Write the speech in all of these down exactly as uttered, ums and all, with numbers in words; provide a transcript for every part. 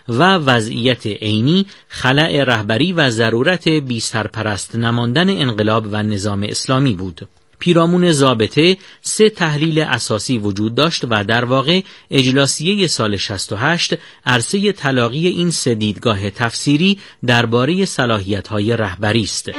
و وضعیت عینی، خلأ رهبری و ضرورت بی سرپرست نماندن انقلاب و نظام اسلامی بود. پیرامون ضابطه سه تحلیل اساسی وجود داشت و در واقع اجلاسیه سال شصت و هشت عرصه تلاقی این سه دیدگاه تفسیری درباره صلاحیت‌های رهبری است.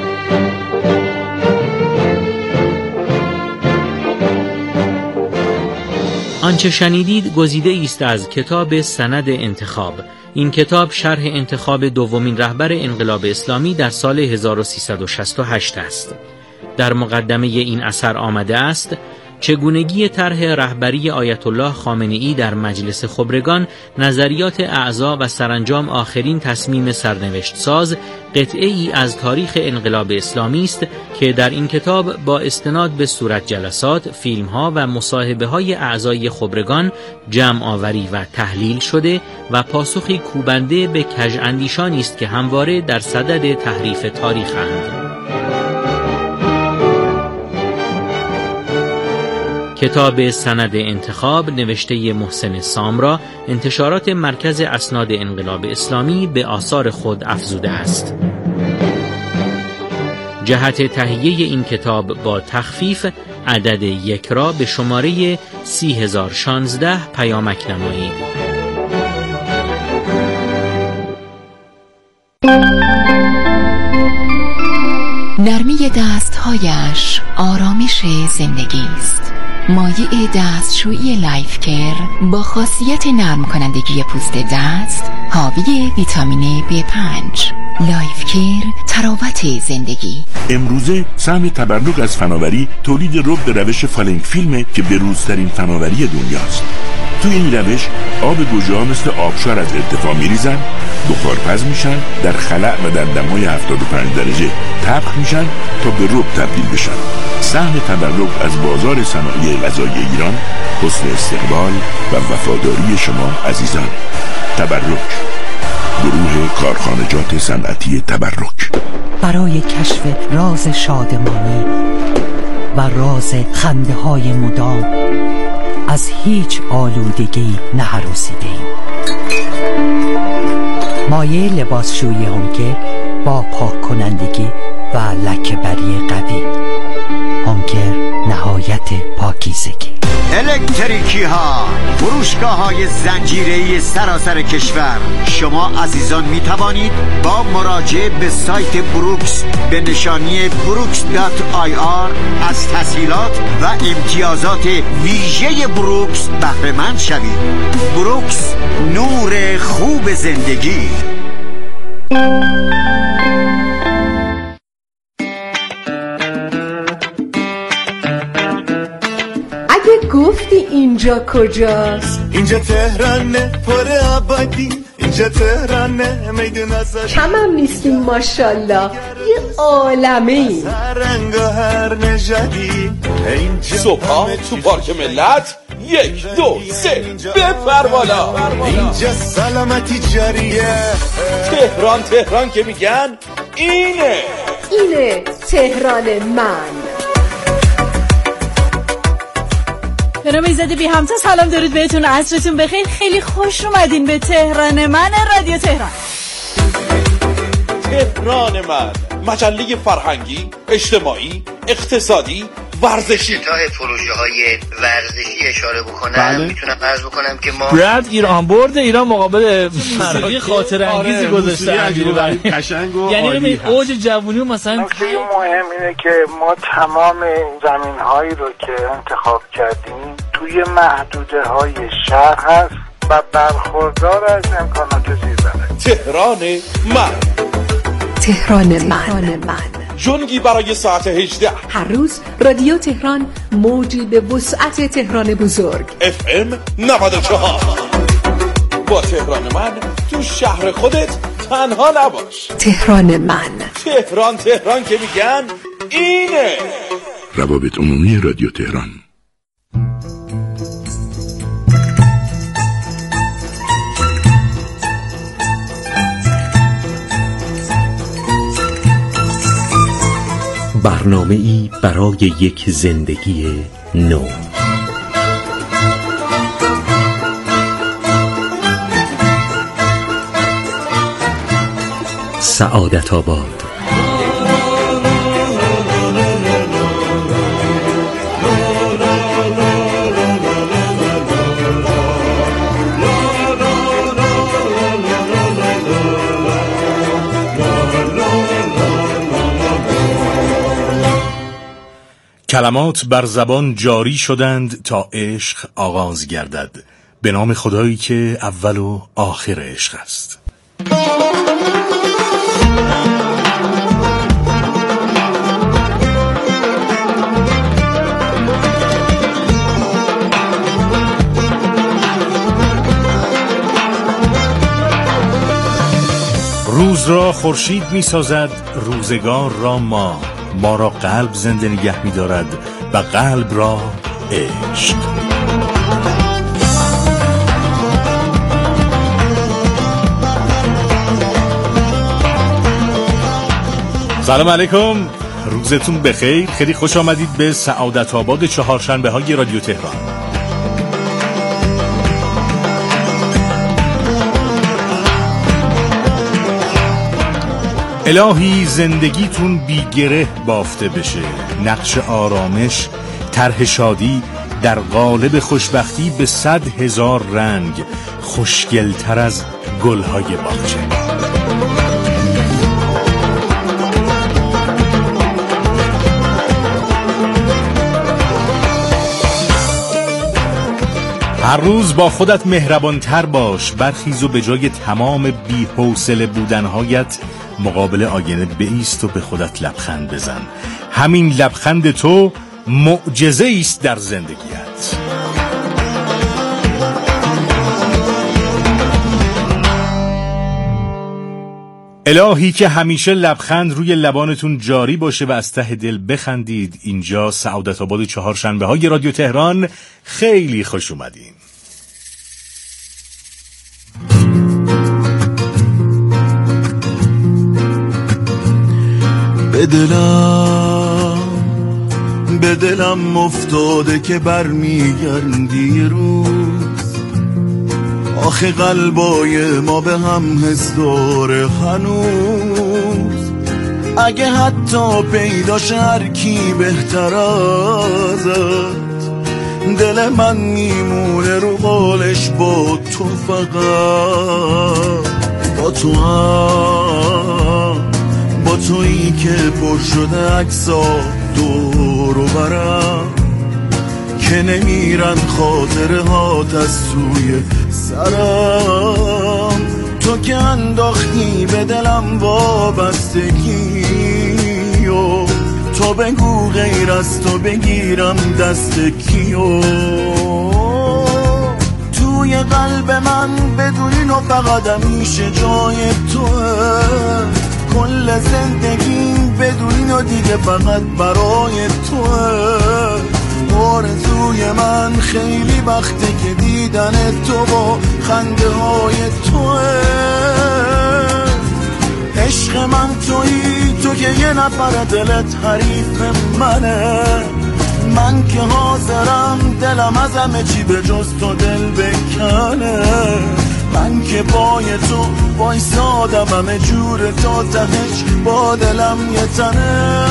آنچه شنیدید گزیده است از کتاب سند انتخاب. این کتاب شرح انتخاب دومین رهبر انقلاب اسلامی در سال هزار و سیصد و شصت و هشت است. در مقدمه این اثر آمده است: چگونگی طرح رهبری آیت الله خامنه‌ای در مجلس خبرگان، نظریات اعضا و سرانجام آخرین تصمیم سرنوشت ساز، قطعه ای از تاریخ انقلاب اسلامی است که در این کتاب با استناد به صورت جلسات، فیلم‌ها و مصاحبه‌های اعضای خبرگان جمع آوری و تحلیل شده و پاسخی کوبنده به کژاندیشانی است که همواره در صدد تحریف تاریخ‌اند. کتاب سند انتخاب نوشته محسن سامرا، انتشارات مرکز اسناد انقلاب اسلامی به آثار خود افزوده است. جهت تهیه این کتاب با تخفیف عدد یک را به شماره سی هزار و شانزده پیامک نمایید. نرمی دستهایش آرامش زندگی است. مایع دستشویی لایف کیر با خاصیت نرم کنندگی پوست دست، حاوی ویتامین بی پنج. لایف کیر، تراوت زندگی. امروزه سهم تبرک از فناوری تولید رب به روش فالنگ فیلمه که بروزترین فناوری دنیاست. تو این روش آب گوجه‌ها مثل آبشار از ارتفاع میریزن، بخارپز میشن، در خلأ و در دمای هفتاد و پنج درجه طبخ میشن تا به رب تبدیل بشن. سهم تبرک از بازار صنایع غذایی ایران، حسن استقبال و وفاداری شما عزیزان. تبرک، گروه کارخانجات صنعتی تبرک، برای کشف راز شادمانی و راز خنده های مدام، از هیچ آلودگی نهراسیده ایم. مایع لباسشویی هومکر با پاک کنندگی و لکه‌بری قوی. هومکر، نهایت پاکیزگی. الکتریکی ها، فروشگاه های زنجیره‌ای سراسر کشور. شما عزیزان می توانید با مراجعه به سایت بروکس به نشانی بروکس دات آی آر از تسهیلات و امتیازات ویژه بروکس بهره مند شوید. بروکس، نور خوب زندگی. گفتی اینجا کجاست؟ اینجا تهرانه، پر آبادی. اینجا تهرانه، میدون ازش کمم نیستیم ماشالله، یه عالمه ایم. هر رنگ و هر نژادی. صبح تو پارک ملت یک دو سه بپر بالا. اینجا سلامتی جاریه. تهران تهران که میگن اینه اینه تهران من. برام ایزدی بی همتا سلام درود بهتون، عصرتون بخیر، خیلی خوش اومدین به تهران من، رادیو تهران. تهران من، مجله فرهنگی، اجتماعی، اقتصادی، ورزشی. تا پروژه های ورزشی اشاره بکنم، بله. میتونم عرض بکنم که ما برد ایران برد ایران مقابل موسیقی خاطر انگیزی گذاشته عجیبه قشنگ و یعنی اوج جوونی و مثلا نکته مهم اینه که ما تمام زمین هایی رو که انتخاب کردیم توی محدوده های شهر هست و برخوردار از امکانات زیرزمینی. تهران من، تهران من، جنگی برای ساعت هجده. هر روز رادیو تهران موجی به وسعت تهران بزرگ. اف ام نود و چهار. با تهران من تو شهر خودت تنها نباش. تهران من، تهران تهران که میگن اینه. روابط عمومی رادیو تهران. برنامه‌ای برای یک زندگی نو. سعادت آباد. کلمات بر زبان جاری شدند تا عشق آغاز گردد، به نام خدایی که اول و آخر عشق است. روز را خورشید می سازد، روزگار را ما ما را قلب زنده نگه می دارد و قلب را عشق. سلام علیکم، روزتون بخیر. خیلی خوش آمدید به سعادت آباد چهارشنبه های رادیو تهران. الهی زندگیتون بی گره بافته بشه، نقش آرامش، طرح شادی در قالب خوشبختی به صد هزار رنگ، خوشگلتر از گلهای باغچه. هر روز با خودت مهربانتر باش، برخیز و به جای تمام بی‌حوصله بودنهایت مقابل آینه بایست و به خودت لبخند بزن. همین لبخند تو معجزه است در زندگیت. الهی که همیشه لبخند روی لبانتون جاری باشه و از ته دل بخندید. اینجا سعادت آباد چهارشنبه های رادیو تهران، خیلی خوش اومدین. به دلم به دلم افتاده که برمیگردی روز، آخه قلبای ما به هم حس داره هنوز. اگه حتی پیداش هر کی بهتر ازت، دل من میمونه رو بالش با تو، فقط با تو هم، با تویی که پر شده عکسا دور و برم، که نمیرن خاطره هات از سوی سرم. تو که انداختی به دلم وابستگی و تو بگو غیر از تو بگیرم دست کیو. توی قلب من بدونین و فقط همیشه جای توه، کل زندگیم بدونین و دیگه فقط برای توه. آرزوی من خیلی وقته که دیدن تو با خنده های توه. عشق من تویی، تو که یه نفر دلت حریف منه، من که حاضرم دلم از همه چی به جز تو دل بکنه. من که پای تو وایسادم همه جور تا تهش، با دلم یه تنه.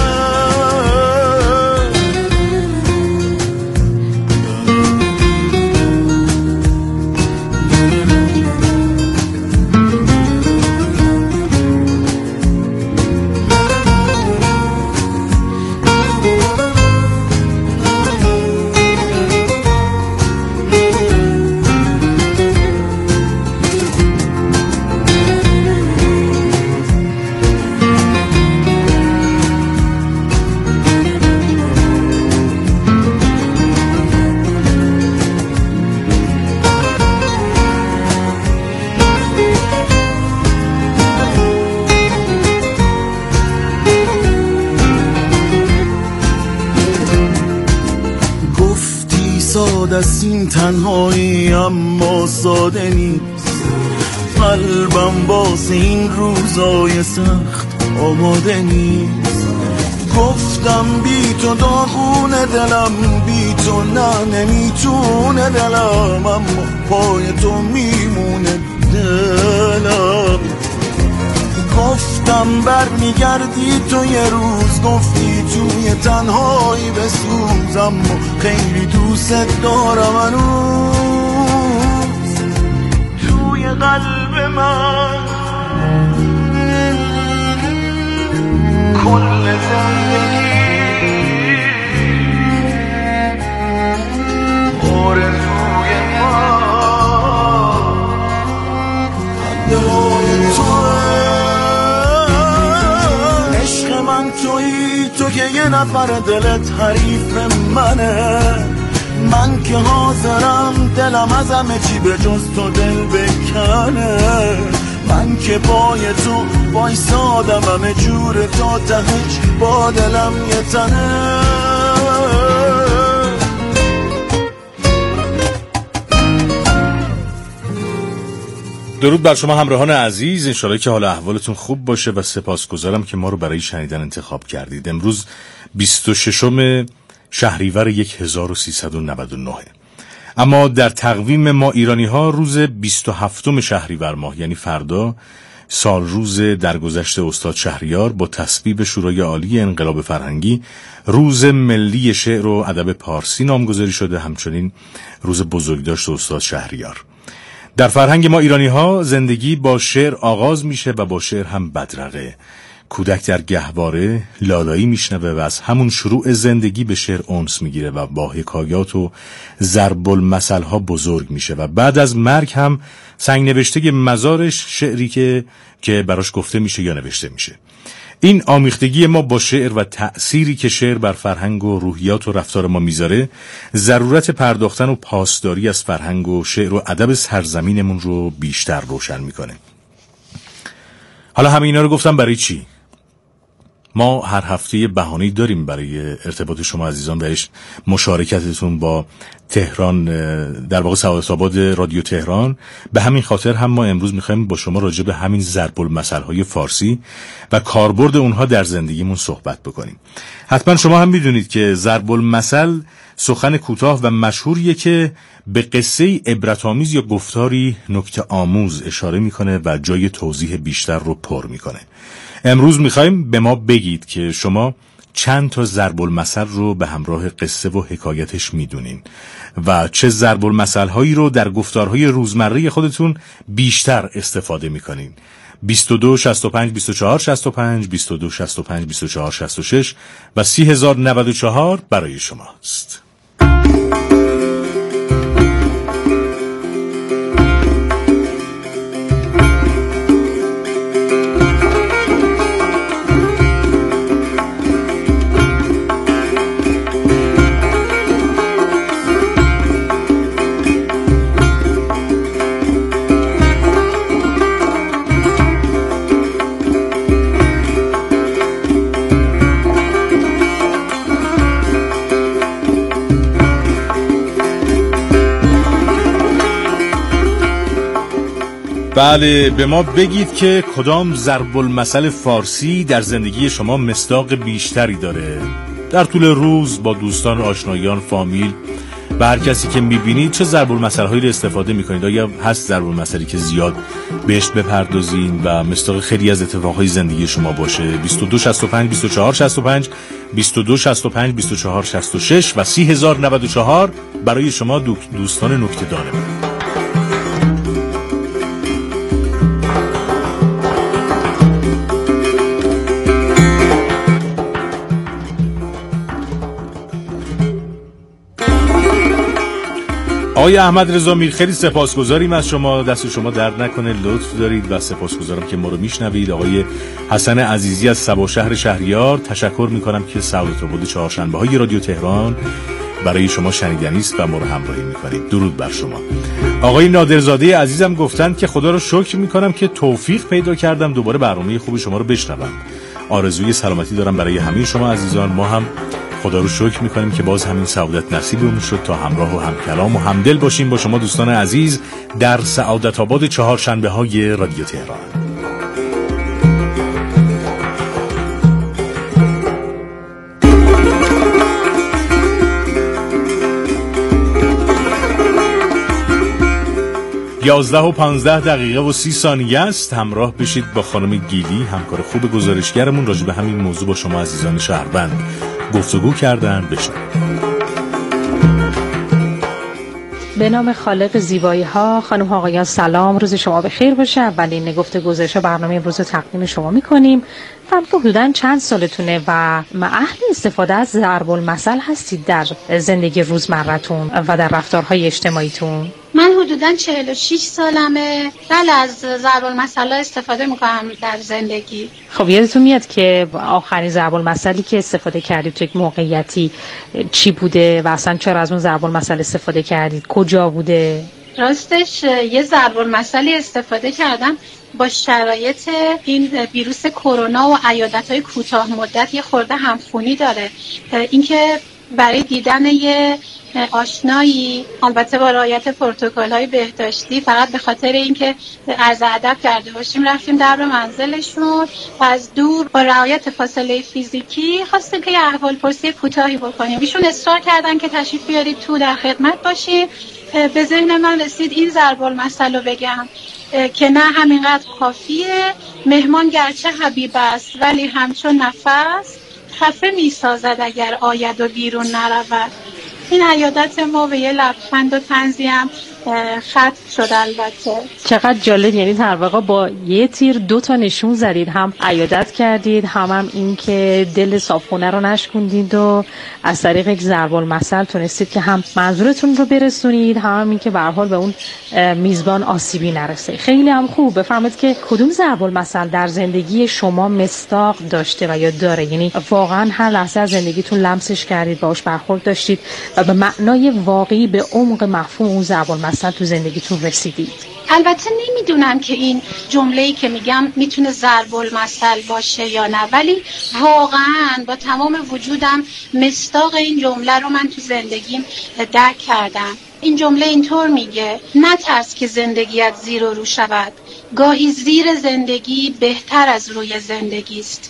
دست این تنهایی اما ساده نیست، قلبم واسه این روزای سخت آماده نیست. گفتم بی تو داغونه دلم، بی تو نه نمیتونه دلم، اما پای تو میمونه دلم. گفتم هم بر میگردی تو یه روز گفتی توی تنهایی بسوز، اما خیلی دوست دارم هنوز توی قلب من کل زندگی آرزوی من دلای توه. عشق من تویی تو که یه نفر دلت حریف منه، من که حاضرم دلم از همه چی به جز تو دل بکنه، من که پای تو وایسادم همه جور تا تهش با دلم یه تنه. درود بر شما همراهان عزیز، انشالله که حال احوالتون خوب باشه و سپاسگزارم که ما رو برای شنیدن انتخاب کردید. امروز بیست و ششم شهریور هزار و سیصد و نود و نه، اما در تقویم ما ایرانی ها روز بیست و هفتم شهریور ماه یعنی فردا سال روز درگذشت استاد شهریار با تصویب شورای عالی انقلاب فرهنگی روز ملی شعر و ادب پارسی نامگذاری شده، همچنین روز بزرگداشت استاد شهریار. در فرهنگ ما ایرانی ها زندگی با شعر آغاز میشه و با شعر هم بدرقه. کودک در گهواره لالایی میشنوه و از همون شروع زندگی به شعر انس میگیره و با حکایات و ضرب المثل ها بزرگ میشه و بعد از مرگ هم سنگ نوشته مزارش شعری که که براش گفته میشه یا نوشته میشه. این آمیختگی ما با شعر و تأثیری که شعر بر فرهنگ و روحیات و رفتار ما میذاره ضرورت پرداختن و پاسداری از فرهنگ و شعر و ادب سرزمینمون رو بیشتر روشن میکنه. حالا همه اینا رو گفتم برای چی؟ ما هر هفته بهانه‌ای داریم برای ارتباط شما عزیزان بهش مشارکتتون با تهران، در واقع سعادت آباد رادیو تهران. به همین خاطر هم ما امروز میخوایم با شما راجع به همین ضرب المثل‌های فارسی و کاربرد اونها در زندگیمون صحبت بکنیم. حتما شما هم میدونید که ضرب المثل سخن کوتاه و مشهوریه که به قصه عبرت‌آمیز یا گفتاری نکته آموز اشاره میکنه و جای توضیح بیشتر رو پر میکنه. امروز میخوایم به ما بگید که شما چند تا ضرب المثل رو به همراه قصه و حکایتش میدونین و چه ضرب المثل هایی رو در گفتارهای روزمره خودتون بیشتر استفاده میکنین. بیست و دو شصت و پنج بیست و چهار شصت و پنج بیست و دو شصت و پنج بیست و چهار شصت و شش و سی هزار و نود و چهار برای شماست. بله، به ما بگید که کدام ضرب المثل فارسی در زندگی شما مصداق بیشتری داره. در طول روز با دوستان، آشنایان، فامیل و هر کسی که میبینید چه ضرب المثل‌هایی رو استفاده میکنید؟ آیا هست ضرب المثلی که زیاد بهش بپردازین و مصداق خیلی از اتفاقهای زندگی شما باشه؟ بیست و دو شصت و پنج بیست و چهار شصت و پنج بیست و دو شصت و پنج بیست و چهار شصت و شش و سی هزار و نود و چهار برای شما دوستان نکته دانه. آقای احمد رضا میر، خیلی سپاسگزاریم از شما، دست شما درد نکنه، لطف دارید و سپاسگزارم که ما رو میشنوید. آقای حسن عزیزی از سبا شهر شهریار، تشکر میکنم که سعادت آباد چهارشنبه های رادیو تهران برای شما شنیدنی است و ما رو همراهی میکنید. درود بر شما. آقای نادرزاده عزیزم گفتند که خدا رو شکر میکنم که توفیق پیدا کردم دوباره برنامه خوب شما رو بشنوم. آرزوی سلامتی دارم برای همه شما عزیزان. ما هم خدا رو شکر میکنیم که باز همین سعادت نصیبمون شد تا همراه و همکلام و همدل باشیم با شما دوستان عزیز در سعادت آباد چهارشنبه های رادیو تهران. یازده و پانزده دقیقه و سی ثانیه است. همراه بشید با خانم گیلی، همکار خوب گزارشگرمون، راجع به همین موضوع با شما عزیزان شهروند گفتگو کردن. بشنوید. به نام خالق زیبایی ها، خانم ها آقایان سلام، روز شما بخیر باشه. اولین گفته گزارش برنامه امروز رو تقدیم شما میکنیم. فهم که حدوداً چند سالتونه و اهل استفاده از ضرب المثل هستید در زندگی روزمرتون و در رفتارهای اجتماعیتون؟ من حدوداً چهل و شش سالمه. بله، از ضرب المثل استفاده میکنم در زندگی. خب یادتون میاد که آخرین ضرب المثلی که استفاده کردید تو یک موقعیتی چی بوده و اصلا چرا از اون ضرب المثل استفاده کردید؟ کجا بوده؟ راستش یه ضرب المثلی استفاده کردم با شرایط این ویروس کرونا و عیادت‌های کوتاه مدت یه خورده همخونی داره. اینکه برای دیدن یه آشنایی، البته با رعایت پروتکل‌های بهداشتی، فقط به خاطر اینکه عرض ادب کرده باشیم رفتیم در منزلشون و از دور با رعایت فاصله فیزیکی خواستیم که یه احوالپرسی کوتاهی بکنیم. ایشون اصرار کردن که تشریف بیارید تو، در خدمت باشید. به ذهن من رسید این ضرب المثل رو بگم که نه همینقدر کافیه. مهمان گرچه حبیب است ولی همچون نفس خفه می سازد اگر آید و بیرون نرود. این عیادت ما به یه لبخند و طنزی هم ختم شد. البته چقدر جالب، یعنی در واقع با یه تیر دو تا نشون زدید، هم عیادت کردید، هم هم این که دل صاحبخونه رو نشکوندید و از طریق یک ضرب المثل تونستید که هم منظورتون رو برسونید، هم, هم این که به هر حال به اون میزبان آسیبی نرسه. خیلی هم خوب. بفرمایید که کدوم ضرب المثل در زندگی شما مصداق داشته و یا داره، یعنی واقعا هر لحظه از زندگیتون لمسش کردید، باهاش برخورد داشتید و به معنای واقعی، به عمق مفهوم اون ضرب المثل تو زندگیتون رسیدید؟ البته نمیدونم که این جمله‌ای که میگم میتونه ضرب المثل باشه یا نه، ولی واقعا با تمام وجودم مصداق این جمله رو من تو زندگیم درک کردم. این جمله اینطور میگه: نترس که زندگیت زیر و رو شود، گاهی زیر زندگی بهتر از روی زندگی است.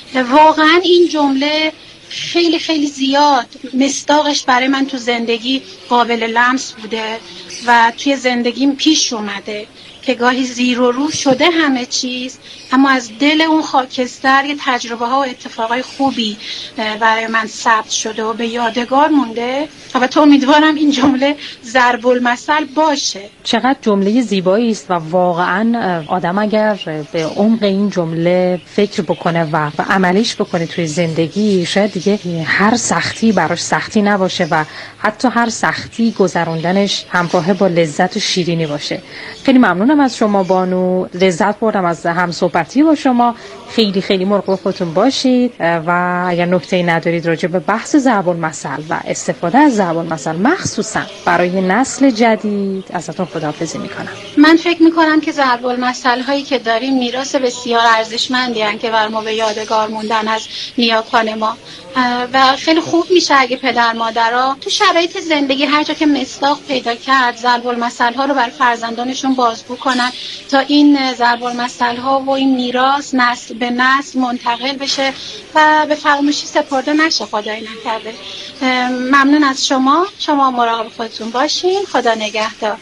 واقعا این جمله خیلی خیلی زیاد مصداقش برای من تو زندگی قابل لمس بوده و توی زندگیم پیش اومده که گاهی زیر و رو شده همه چیز، اما از دل اون خاکستر یه تجربه ها و اتفاقای خوبی برای من ثبت شده و به یادگار مونده. البته امیدوارم این جمله ضرب المثل باشه. چقدر جمله زیبایی است و واقعا آدم اگر به عمق این جمله فکر بکنه و عملیش بکنه توی زندگی، شاید دیگه هر سختی براش سختی نباشه و حتی هر سختی گذروندنش همراه با لذت و شیرینی باشه. خیلی ممنونم از شما بانو، لذت بردم از هم صحبتی با شما. خیلی خیلی مراقب خودتون باشید و اگر نکته‌ای ندارید راجع به بحث ضرب المثل و استفاده از ضرب المثل مخصوصا برای نسل جدید ازتون خداحافظی میکنم. من فکر میکنم که ضرب المثل هایی که داریم میراث بسیار ارزشمندی هستند که بر ما به یادگار موندن از نیاکان ما و خیلی خوب میشه اگه پدر مادرها تو شرایط زندگی هر جا که مصداق پیدا کرد ضرب المثل ها رو بر فرزندانشون بازگو کنن تا این ضرب المثل ها و این میراث نسل به نسل منتقل بشه و به فراموشی سپرده نشه. خدای نکرده. ممنون از شما. شما مراقب خودتون باشین. خدا نگهدار.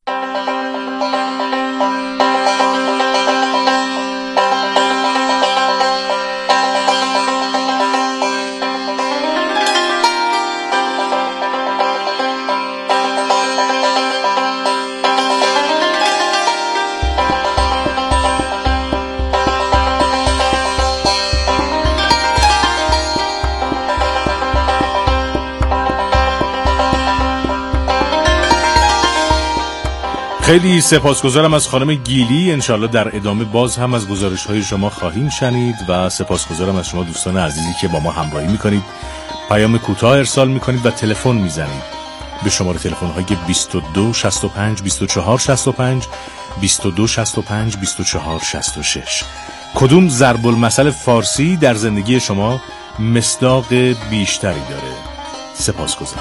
خیلی سپاسگزارم از خانم گیلی. انشالله در ادامه باز هم از گزارش‌های شما خواهیم شنید و سپاسگزارم از شما دوستان عزیزی که با ما همراهی میکنید، پیام کوتاه ارسال میکنید و تلفن میزنید به شماره تلفن‌های بیست و دو شصت و پنج بیست و چهار شصت و پنج بیست و دو شصت و پنج بیست و چهار شصت و شش. کدوم ضرب المثل فارسی در زندگی شما مصداق بیشتری داره؟ سپاسگزارم.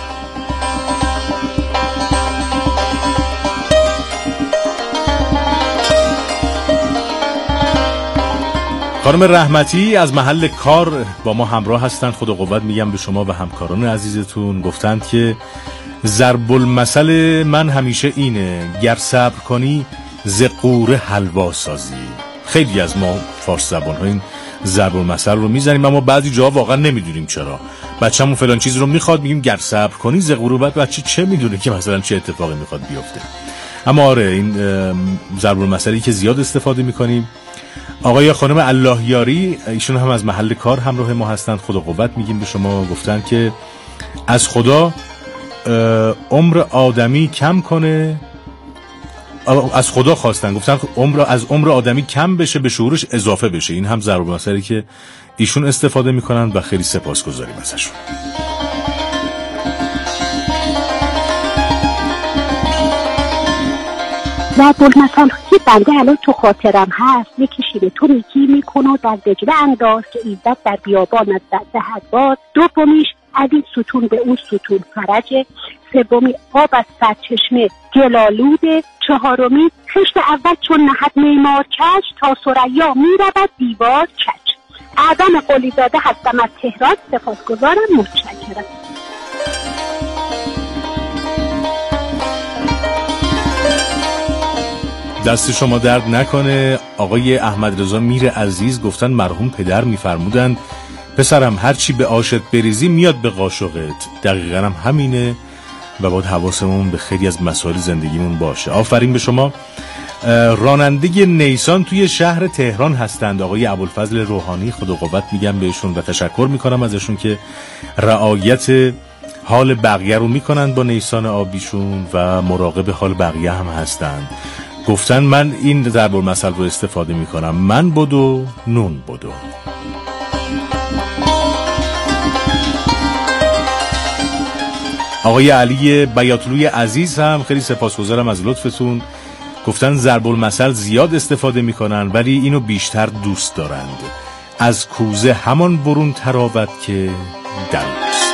خانم رحمتی از محل کار با ما همراه هستند. خدا قوت میگم به شما و همکاران عزیزتون. گفتند که ضرب المثل من همیشه اینه، گر صبر کنی ز قوره حلوا سازی. خیلی از ما فارس زبان ها این ضرب المثل رو میزنیم، اما بعضی جاها واقعا نمیدونیم چرا. بچه‌مون فلان چیز رو میخواد، میگیم گر صبر کنی ز قوره، بعد بچه چه میدونه که مثلا چه اتفاقی میخواد بیفته. اما آره این ضرب المثلی که زیاد استفاده میکنیم. آقای خانم الله یاری ایشون هم از محل کار همراه ما هستند. خدا قوت میگیم به شما. گفتن که از خدا عمر آدمی کم کنه، از خدا خواستن، گفتن عمر از عمر آدمی کم بشه به شعورش اضافه بشه. این هم ضرب المثلی که ایشون استفاده میکنن و خیلی سپاسگزاریم ازشون. ضرب المثل که بنده الان تو خاطرم هست، یکیشی به تو نیکی میکنه و در دجله انداز که ایزد در بیابان از دهد باز. دومیش از این ستون به اون ستون فرجه. سومی آب از سرچشمه گلالوده. چهارمی خشت اول چون نهد معمار کش، تا ثریا میرود دیوار کج. اعظم قلی زاده هستم از تهران، سپاسگزارم، متشکرم. دست شما درد نکنه. آقای احمد رضا میر عزیز گفتن مرحوم پدر میفرمودند پسرم هرچی به آشت بریزی میاد به قاشقت. دقیقاً هم همینه و باید حواسمون به خیلی از مسائل زندگیمون باشه. آفرین به شما. راننده نیسان توی شهر تهران هستند آقای ابوالفضل روحانی، خدا قوت میگم بهشون و تشکر میکنم ازشون که رعایت حال بقیه رو میکنند با نیسان آبیشون و مراقب حال بقیه هم هستند. گفتن من این ضرب المثل رو استفاده میکنم، من بدو نون بدو. آقای علی بیاتلوی عزیز هم خیلی سپاسگزارم از لطفتون. گفتن ضرب المثل زیاد استفاده میکنن ولی اینو بیشتر دوست دارند. از کوزه همان برون تراود که دروست.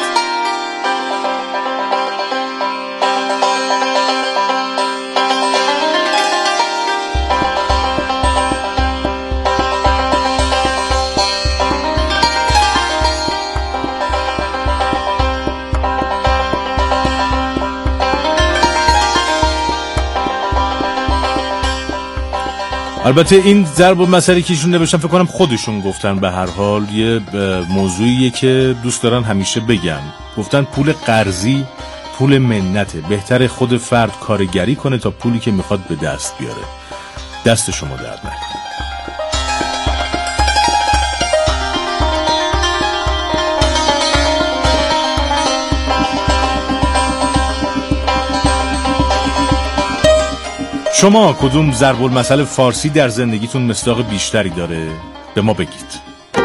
البته این ضرب المثلی که ایشون نوشتن فکر کنم خودشون گفتن، به هر حال یه موضوعیه که دوست دارن همیشه بگن. گفتن پول قرضی پول منته، بهتره خود فرد کارگری کنه تا پولی که میخواد به دست بیاره. دست شما درد نکنه. شما کدوم ضرب المثل فارسی در زندگیتون مصداق بیشتری داره؟ به ما بگید.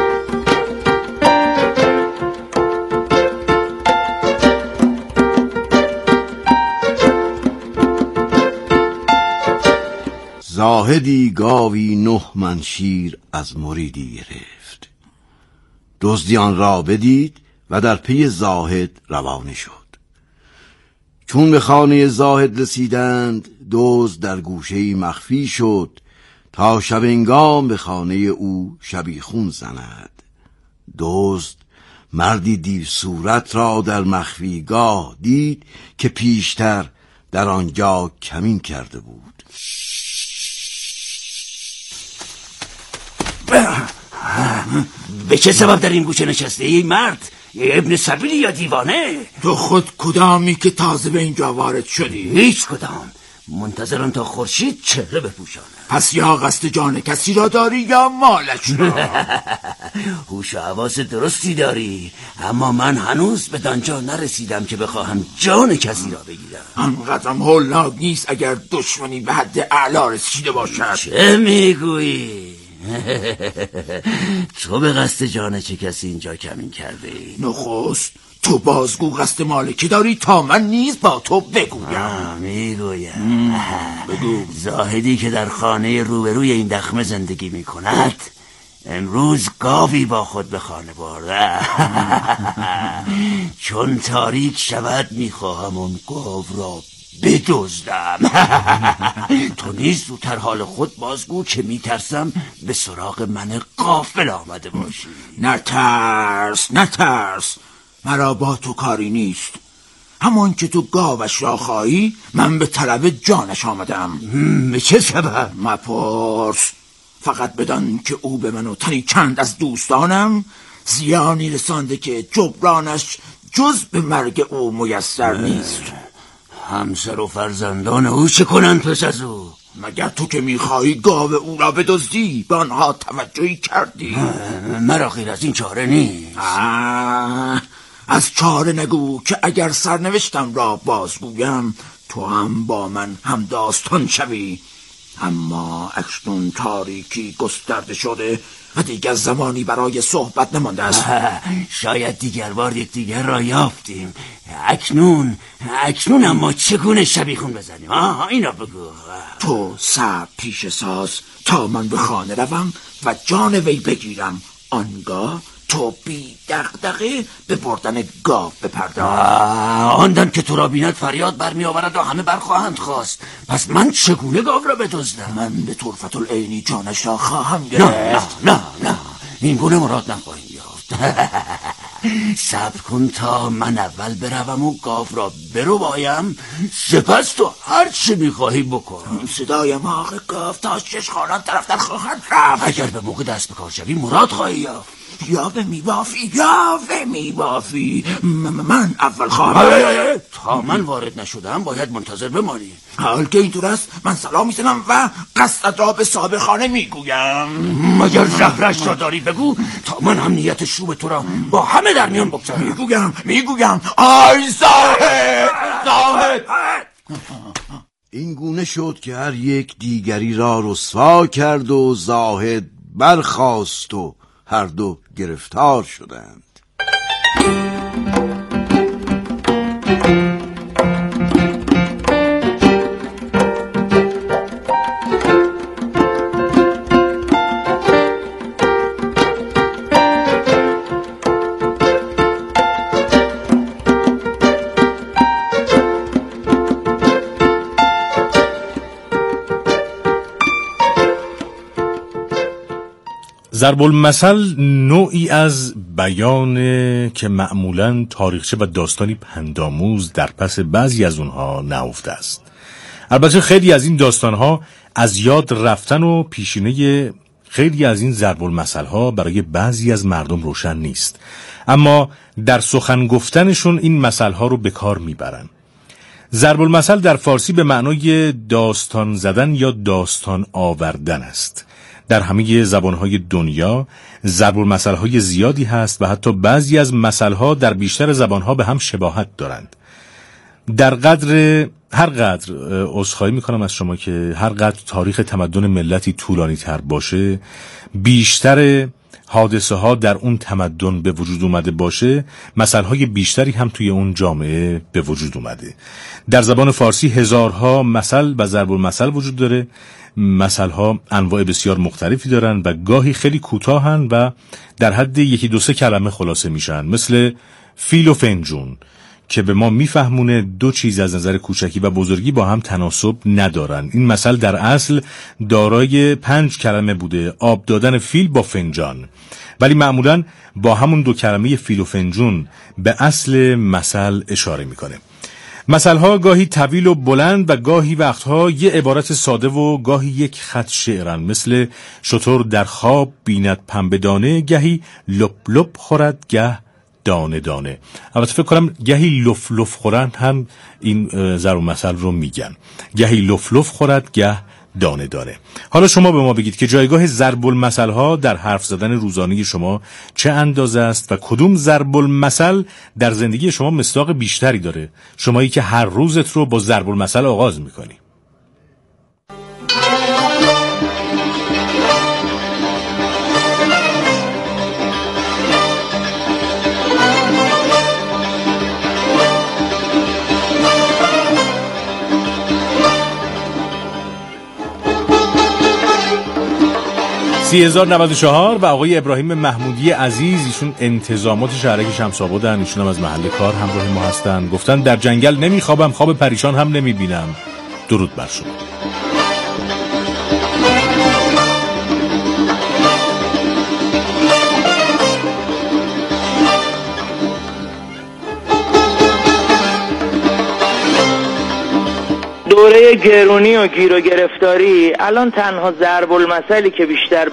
زاهدی گاوی نه من شیر از مریدی گرفت، دزدی آن را بدید و در پی زاهد روانه شد. چون به خانه زاهد رسیدند، دزد در گوشه‌ای مخفی شد تا شبنگام به خانه او شبیخون زند. دزد مردی دیو صورت را در مخفیگاه دید که پیشتر در آنجا کمین کرده بود. به چه سبب در این گوشه نشسته ای مرد؟ ابن سبیلی یا دیوانه؟ تو خود کدامی که تازه به اینجا وارد شدی؟ هیچ کدام، منتظرم تا خورشید چهره بپوشانه. پس یا قصد جان کسی را داری یا مالش را. هوش و حواس درستی داری، اما من هنوز به دانجا نرسیدم که بخواهم جان کسی را بگیرم. انقدرم هولناک نیست اگر دشمنی به حد اعلا رسیده باشد. چه میگویی؟ تو به قصد جان چه کسی اینجا کمین کرده ای؟ نخست تو بازگو قصد مالکی داری تا من نیز با تو بگویم. میگویم. بگو. زاهدی که در خانه روبروی این دخمه زندگی می کند امروز گاوی با خود به خانه برده. چون تاریک شود میخواهم اون گاو را بدزدم. تو نیز زودتر حال خود بازگو که میترسم به سراغ من غافل آمده باشی. نترس نترس، مرا با تو کاری نیست. همون که تو گاوش را خواهی من به طلب جانش آمدم. به چه سبب؟ مپرس، فقط بدان که او به من و تنی چند از دوستانم زیانی رسانده که جبرانش جز به مرگ او میسر نیست. همسر و فرزندان او چه کنند پس از او؟ مگر تو که میخواهی گاو او را بدزدی به آنها توجهی کردی؟ مرا غیر از این چاره نیست. از چاره نگو که اگر سرنوشتم را بازگویم تو هم با من هم داستان شوی. اما اکنون تاریکی گسترده شده و دیگر زمانی برای صحبت نمانده است. شاید دیگر بار یک دیگر را یافتیم. اکنون اکنون اما چگونه شبیخون بزنیم؟ آها اینا بگو. تو صبر پیش ساز تا من به خانه روم و جان وی بگیرم. آنگاه تو بی دغدغه به بردن گاو بپرداز. آندم که تو را بیند فریاد برمی آورد و همه برخواهند خواست. پس من چگونه گاو را بدزدم؟ من به طرفت العینی جانش را خواهم گرفت. نه نه نه این گونه مراد نخواهیم یافت. صبر کن تا من اول بروم و گاو را بربایم، سپس تو هر چی میخواهی بکن. صدای ماغ گاو تا شش خانان طرف در خواهد رفت. اگر به موقع دست به کار شوی مراد خواهی یافت. یا به میبافی یا به میبافی من اول خواهم. تا من وارد نشدم باید منتظر بمانی. حال که اینطور است من سلام میزنم و قصدت را به صاحب خانه میگویم. مگر زهرش را داری بگو تا من هم نیت شوم تو را با همه در میان بگذارم. میگویم میگویم آی زاهد زاهد. این گونه شد که هر یک دیگری را رسوا کرد و زاهد برخاست و هر دو گرفتار شدند. ضرب المثل نوعی از بیان که معمولاً تاریخچه و داستانی پندآموز در پس بعضی از اونها نهفته است. البته خیلی از این داستانها از یاد رفتن و پیشینه خیلی از این ضرب المثل ها برای بعضی از مردم روشن نیست، اما در سخن گفتنشون این مثل ها رو به کار میبرن. ضرب المثل در فارسی به معنای داستان زدن یا داستان آوردن است. در همه زبانهای دنیا ضرب المثل‌های زیادی هست و حتی بعضی از مثل‌ها در بیشتر زبانها به هم شباهت دارند. در قدر هر قدر عذرخواهی می‌کنم از شما که هر قدر تاریخ تمدن ملتی طولانی تر باشه، بیشتر حادثه ها در اون تمدن به وجود اومده باشه، مثل‌های بیشتری هم توی اون جامعه به وجود اومده. در زبان فارسی هزارها مثل و ضرب المثل وجود داره. مثل‌ها انواع بسیار مختلفی دارن و گاهی خیلی کوتاهن و در حد یکی دو سه کلمه خلاصه میشن، مثل فیل و فنجون که به ما میفهمونه دو چیز از نظر کوچکی و بزرگی با هم تناسب ندارن. این مثل در اصل دارای پنج کلمه بوده، آب دادن فیل با فنجان، ولی معمولاً با همون دو کلمه فیل و فنجون به اصل مثل اشاره میکنه. مثلها گاهی طویل و بلند و گاهی وقتها یه عبارت ساده و گاهی یک خط شعرن، مثل شتر در خواب بیند پنبه دانه، گهی لپ لپ خورد گه دانه دانه. البته فکر کنم گهی لف لف خورن هم این ضرب المثل رو میگن، گهی لف لف خورد گه دانه دانه. حالا شما به ما بگید که جایگاه ضرب المثل ها در حرف زدن روزانه شما چه اندازه است و کدوم ضرب المثل در زندگی شما مصداق بیشتری داره، شمایی که هر روزت رو با ضرب المثل آغاز میکنی. سی هزار و نود و چهار و آقای ابراهیم محمودی عزیز، ایشون انتظامات شهرک شمس آبادن، ایشون هم از محل کار همراه ما هستن. گفتن در جنگل نمیخوابم، خواب پریشان هم نمیبینم. درود بر شما. گرونی و گیر و گرفتاری الان تنها ضرب المثلی که بیشتر